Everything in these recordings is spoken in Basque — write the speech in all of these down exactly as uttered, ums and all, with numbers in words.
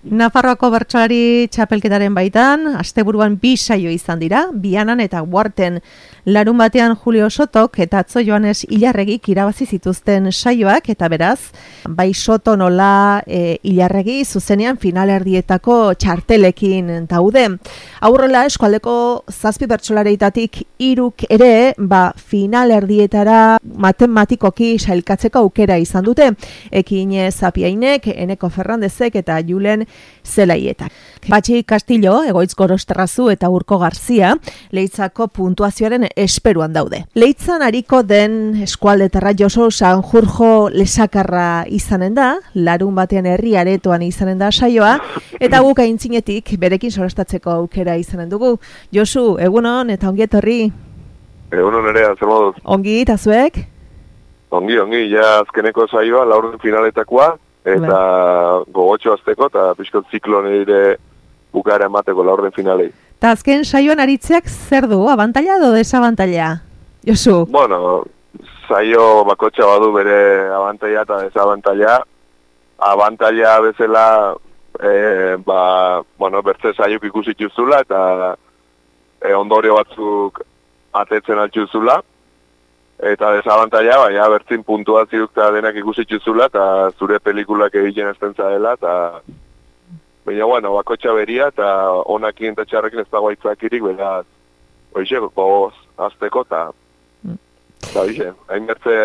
Nafarroako bertsolari txapelketaren baitan, asteburuan bi saio izan dira, Bianan eta Guarten. Larun batean Julio Sotok eta atzo Joanes Ilarregik irabazi zituzten saioak, eta beraz, bai Soto nola e, Ilarregi zuzenean finalerdietako txartelekin daude. Aurrela eskualdeko zazpi bertsolareitatik hiruk ere, ba, finalerdietara matematikoki sailkatzeko aukera izan dute. Ekine Zapiainek, Eneko Ferrandezek eta Julen Zelaietak. Patxi Castillo, Egoitz Gorosterrazu eta Urko Garzia Leitzako puntuazioaren esperuan daude. Leitzan ariko den eskualdetarra Josu Sanjurjo lesakarra izanen da, larun batean herri aretoan izanen da saioa, eta guk aintzinetik berekin solastatzeko aukera izanen dugu. Josu, egunon eta ongi etorri. Egunon ere, zer moduz? Ongi, eta zuek? Ongi, ongi, ja azkeneko saioa, laurden finaletakoa, eta gogotxo azteko, eta pixkot ziklo nire bukara emateko laurden finalei. Eta azken saioan aritzeak zer du, abantaila edo desabantaila? Josu? Bueno, saio bakotxa badu bere abantaila eta desabantaila. Abantaila bezala, e, ba, bueno, bertze saiok ikusi txuzula, eta e, ondorio batzuk atetzen altxuzula. Eta desabantaila, baina bertzin puntuazioak eta denak ikusi txuzula, eta zure pelikulak egiten eztentza dela, eta baina, bueno, bakotxa beria, eta onakin eta txarrekin ez dago aitzakirik, beraz, oixe, gogoz, azteko, eta, eta oixe, hain bertze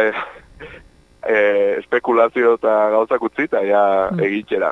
e, espekulazio eta gauzak utzi, eta ja egitxera.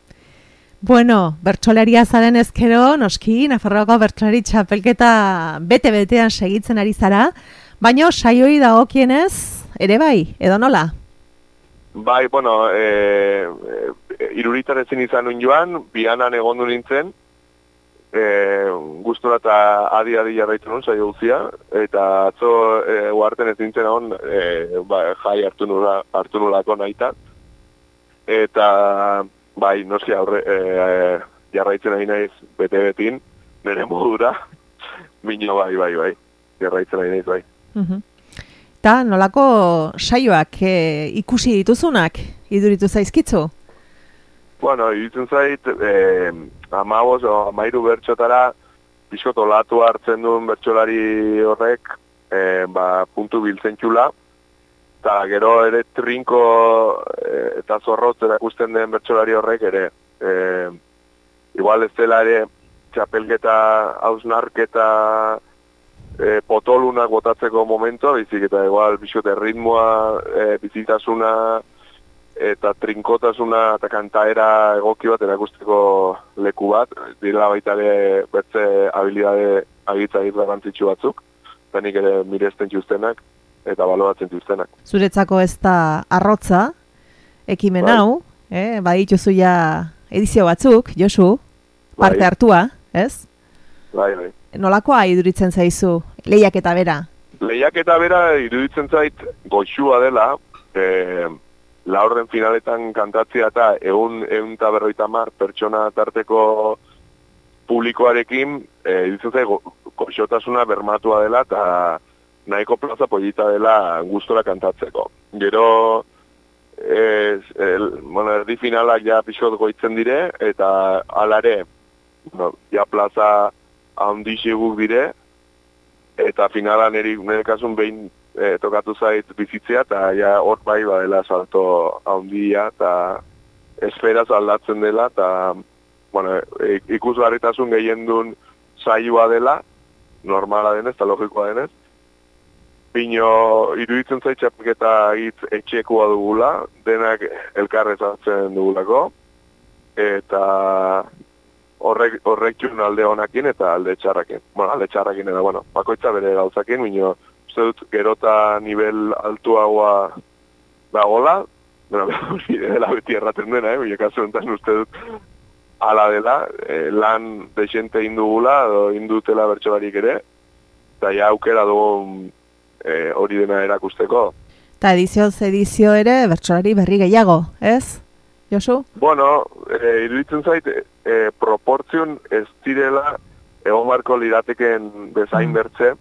Bueno, bertsolaria zaren ezkero, noski, Nafarroako bertsolari txapelketa bete-betean segitzen ari zara, baina saioi dagokienez, ere bai, edo nola? Bai, bueno, e, e, iruritar ezin izan nuen joan, Bianan egondu nintzen, e, gustora eta adi-adi jarraitu nuen saio guzia, eta atzo e, Guarten ez nintzen egon, e, ba, jai hartu, nula, hartu nulako nahita, eta bai, noski aurre, e, e, jarraitzen ari naiz bete-betin, nire modura, bino bai, bai, bai, jarraitzen ari naiz bai. Uh-huh. Eta nolako saioak e, ikusi dituzunak, iduritu zaizkitzu? Bueno, iruditzen zait, eh, amaboz o amairu bertxotara pixkot olatu hartzen duen bertsolari horrek eh, ba, puntu biltzen txula, eta gero ere trinko eh, eta zorrotz erakusten den bertsolari horrek ere. Eh, igual ez dela ere txapelketa, hausnarketa, E, potolunak botatzeko momento, bizik eta igual bizkote ritmoa, e, bizitasuna eta trinkotasuna eta kantaera egoki bat erakusteko leku bat, direla baita ere bertze habilidade agitza egit garrantzitsu batzuk, eta nik ere miresten txuztenak eta baloratzen txuztenak. Zuretzako ez da arrotza, ekimen bai. hau, eh? Badituzu ja edizio batzuk, Josu, parte bai. hartua, ez? Bai, bai. Nolakoa iduritzen zaizu, lehiak eta bera? Lehiak eta bera iruditzen zait goxua dela, e, laurden finaletan kantatzea eta egun, egun eta berroita mar pertsona tarteko publikoarekin, e, iruditzen zait go, goxotasuna bermatua dela eta nahiko plaza polita dela gustora kantatzeko. Gero, ez, el, bueno, erdi finalak ja pixot goitzen dire, eta alare, no, ja plaza handixeguk dire, eta finalan eri, nire kasun behin e, tokatu zait bizitzea, eta ja hor bai badela salto handia, eta esferaz aldatzen dela, eta bueno, ikusgarritasun gehien duen saioa dela, normala denez, eta logikoa denez, bino iruditzen zait txapelketa hitz etxekoa dugula, denak elkarrez hartzen dugulako, eta horrek horrekin alde honakin eta alde txarrakin. Bueno, alde txarrakin eta, bueno, bakoitza bere gauzakin, bino, uste dut, gerota nivel altuagoa dagoela, bueno, dela beti erraten duena, eh, bino, kasu enten uste dut, ala dela, eh, lan desente indugula, edo indutela bertxolarik ere, eta ja aukera dugun eh, hori dena erakusteko. Eta edizioz edizio ere bertsolari berri gehiago, ez? Josu? Bueno, e, iruditzen zait, e, proportzion ez direla egon barko lirateken bezain bertze,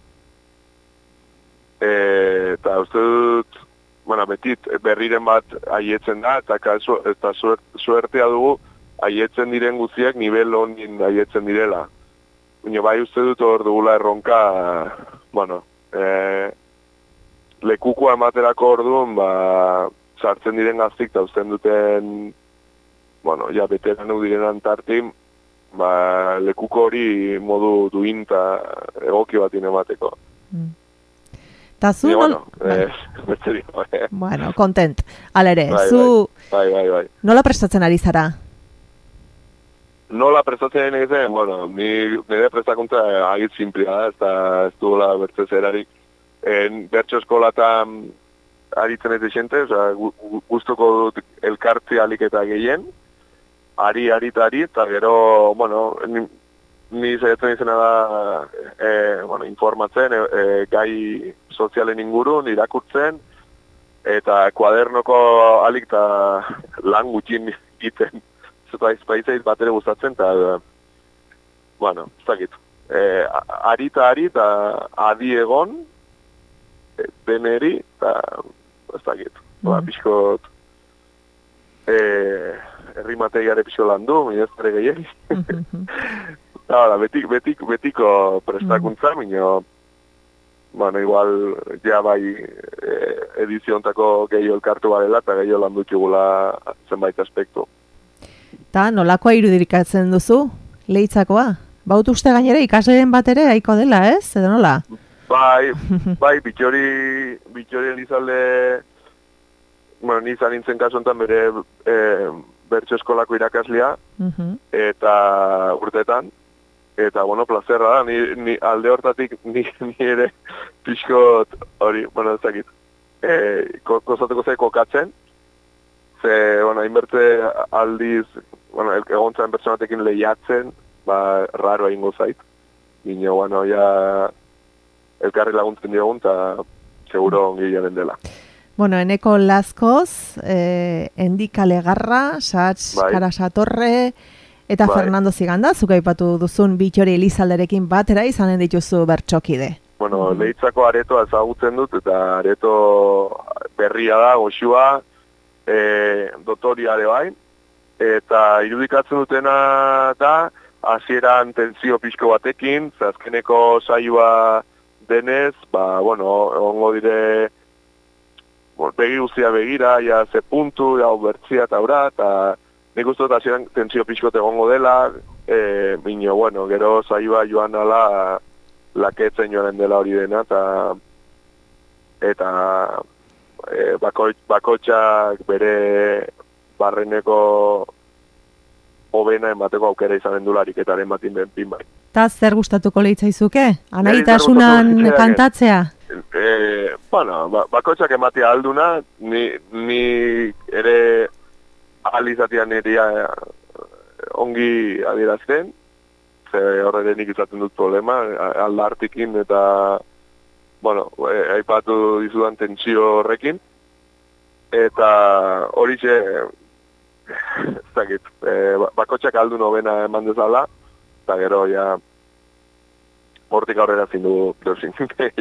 e, eta uste dut, bueno, betit berriren bat aietzen da, eta, kasu, eta suertea dugu aietzen diren guztiak nivel honin aietzen direla. Baina bai uste dut hor dugula erronka, bueno, e, lekukoa ematerako orduan, ba, sartzen diren gaztik eta uzten duten, bueno, ja, beteranu direnan tartin, ba, lekuko hori modu duin eta egoki bat emateko. Mm. Ta zu, bueno, nol... eh, beteri, eh. bueno, content. Hala ere, bai, zu bai, bai, bai. nola prestatzen ari zara? Nola prestatzen egiten, bueno, ni, nire prestakuntza agit simplea da, ez da ez duela bertze zerarik. En, bertso eskolatan aritzen ez esente, oza, guztoko dut elkartzi alik eta gehien, ari, ari, ari, eta gero, bueno, ni, ni zaitzen izena da, e, bueno, informatzen, e, e, gai sozialen ingurun, irakurtzen, eta kuadernoko alik eta lan gutxin egiten. Zeta izpaizeiz bat ere gustatzen, eta, bueno, ez dakit. E, ari eta ari, eta adi egon, e, deneri, eta ez dakit. Mm. Ba, pixkot, e, errimatei gare pixko lan du, mineztare gehiagin. Ahora, betik, betik, betiko prestakuntza, mm. minio, bueno, igual, ja bai eh, ediziontako gehiago elkartu barela, eta gehiago lan dutxugula zenbait aspektu. Ta, nolakoa irudirikatzen duzu? Leitzakoa? Baut uste gainera ikasleen bat ere haiko dela, ez? Edo nola? Bai, bai, bitxori, bitxori elizalde, bueno, nizan nintzen kasu enten bere eh, bertso eskolako irakaslea, uh-huh. eta urtetan, eta, bueno, plazerra da, ni, ni alde hortatik ni, ni ere pixkot hori, bueno, ez dakit, e, kozatuko zei kokatzen, ze, bueno, inberte aldiz, bueno, egontzaren personatekin lehiatzen, ba, raro egingo zait, gino, bueno, ja, elkarri laguntzen diogun, eta seguro ongi jaren dela. Bueno, eneko Lazkoz, eh, Endika Legarra, Satz bai. Karasatorre, eta bai. Fernando Ziganda, zuk aipatu duzun Bitxori Elizalderekin batera izanen dituzu bertxokide. Bueno, mm. Leitzako aretoa ezagutzen dut, eta areto berria da, goxua, e, dotoriare bain, eta irudikatzen dutena da, hasieran tentsio pixko batekin, azkeneko saioa denez, ba, bueno, ongo dire, begi guztia begira, ja ze puntu, ja bertzia eta aurra, eta nik uste dut hasieran tentsio pixkot egongo dela, e, bino, bueno, gero saioa joan ala laketzen joan dela hori dena, eta eta e, bako, bakotxak bere barreneko hobena emateko aukera izanen du lariketaren batin ben pin bai. Ta zer gustatuko leitzaizuke? Anaitasunan kantatzea? E, bueno, ba, bakotxak ematea alduna, ni, ni ere alizatia neria ongi adierazten, ze horre nik izaten dut problema, aldartikin eta, bueno, e, aipatu dizudan tentsio horrekin, eta hori ze, ez dakit, e, bakotxak aldu nobena eman dezala, eta gero ja hortik aurrera zindu dozin.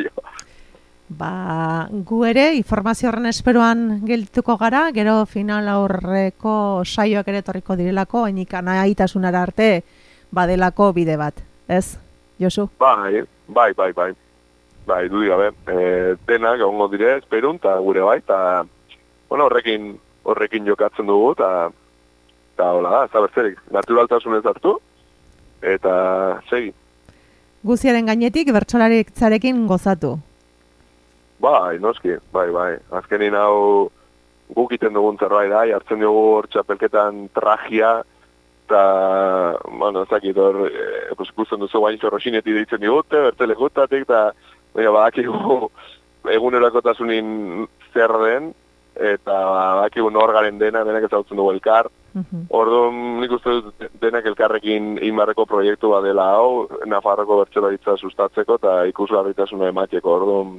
Ba, gu ere informazio horren esperoan geldituko gara, gero final aurreko saioak ere torriko direlako, hainik anaitasunara arte badelako bide bat, ez, Josu? Bai, bai, bai, bai, bai, dudik gabe, e, denak egongo dire, esperun, eta gure bai, eta, bueno, horrekin, horrekin jokatzen dugu, eta, eta hola da, ez da bertzerik, naturaltasunez hartu, eta segi. Guziaren gainetik bertsolaritzarekin gozatu. Bai, noski, bai, bai. Azkenin hau guk iten dugun zerbait da, hartzen dugu hor txapelketan tragia, eta, bueno, ezakit hor, e, pues, ikusten duzu bain zorroxineti deitzen digute, bertele gutatik, eta, baina, badakigu egunerokotasunin zer den, eta badakigu nor garen dena, denak ezagutzen dugu elkar. Uh-huh. Orduan, nik uste dut denak elkarrekin inbarreko proiektu bat dela hau, Nafarroko bertsolaritza sustatzeko, eta ikusgarritasuna emateko, orduan,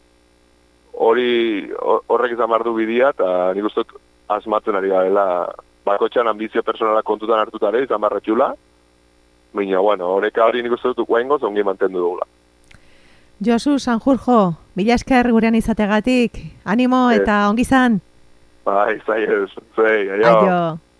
hori horrek izan behar du bidia, eta nik uste asmatzen ari garela, bakotxean ambizio personala kontutan hartutare, izan behar retxula, baina, bueno, horreka hori nik uste dut guaingoz ongi mantendu dugula. Josu Sanjurjo, mila esker gurean izategatik, animo eta ongi zan. Bai, zai ez, zai, aio. Aio.